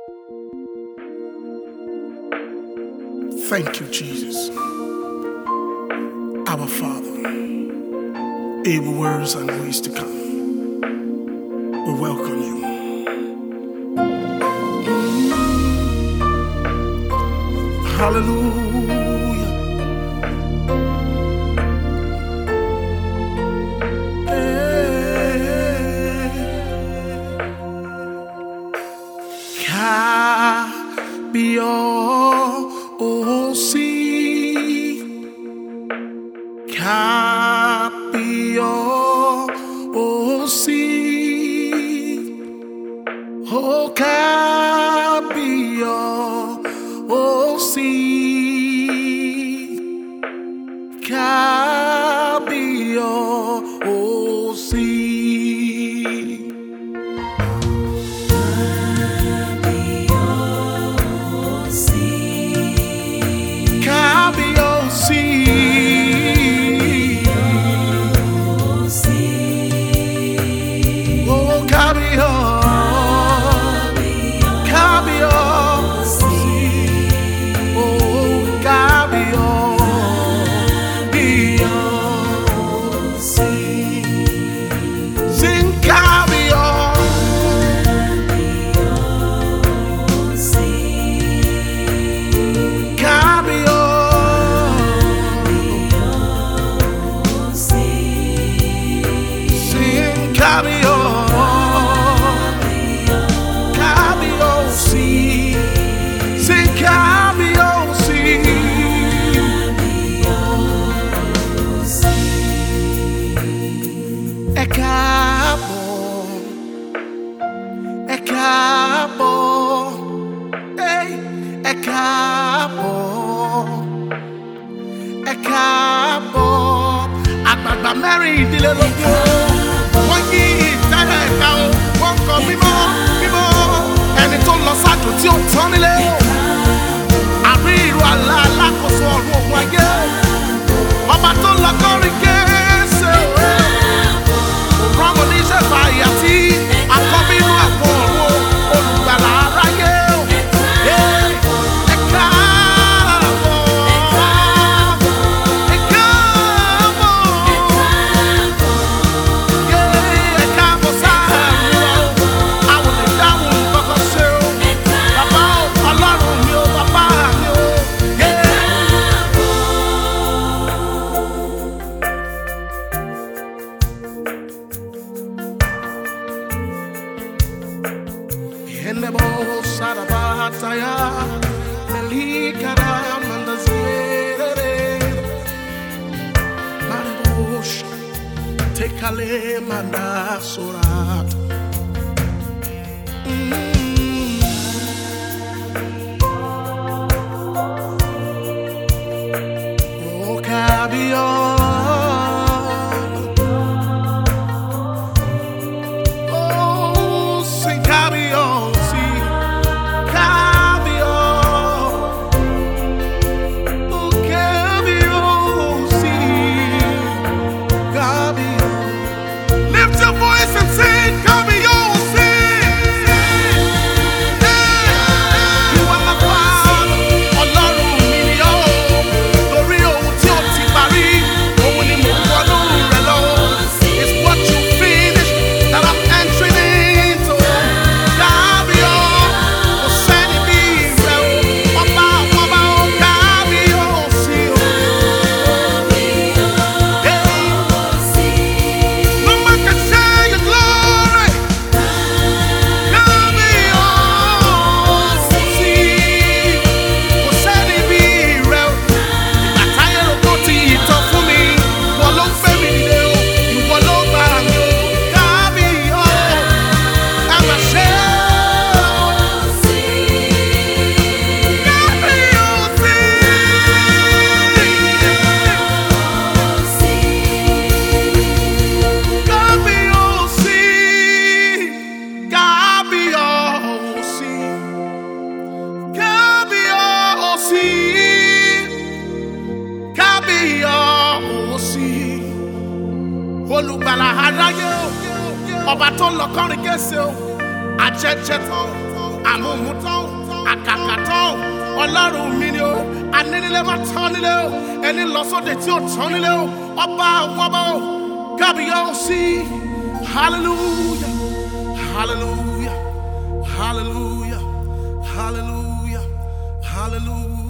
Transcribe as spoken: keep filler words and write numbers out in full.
Thank you, Jesus, our Father, able words and ways to come. We welcome you. Hallelujah. Hey. Kabio osi, Kabio osi, oh Kabio osi, Kabio osi. Mary ìdílé lóko wọ́n yí ìtẹ́lẹ̀ ẹ̀ka o wọ́n kọ mímọ́ mímọ́ ẹni tó lọ sájò tí ó tán nílé àrí ìrù àlá alákòóso ọ̀run ògùn ayé ọba tó lọ kọrin kéésì òwe òrán oníṣẹ́ fàyà tí àkọ́bí inú àpò ọ̀run olùgbàlà aráyé ẹ̀ka. Tekale manda surat. Oh Kabio, oh sing Kabio, see Kabio, oh Kabio, see Kabio. Lift your voice and sing, Kabio, sing. Hey, you are my Father, Ọlọ́run mi ni ọ́. Torí ohun tí ó ti parí, òun ni mò ń wọnú rẹ̀ lọ. It's what you finish that I'm entering into. Kabio, kò sẹ́ni bí rẹ̀ o. Ọba àwọn ọba o, Kabio, sí o. Hey. No man can say your glory. Kabio, sí. Kò sẹ́ni bí rẹ̀ o. Ìgbà táyé rògbò tí ìtàn fún mi, ìwọ ló gbé mi dìde o. Ìwọ ló gbà mí o. Kabio, ẹ mà ṣe o. Kabio, sí. Olùgbàlà aráyé o, ọba tó lọ kọrin kése o, àjẹjẹ tán, àmúmútán àkàkàtán ọlọ́run mi ni o anínílé má tán nílé o ẹni lọ sóde tí ó tán nílé o ọba àwọn ọba o kábíyèsí hallelujah hallelujah hallelujah hallelujah hallelujah.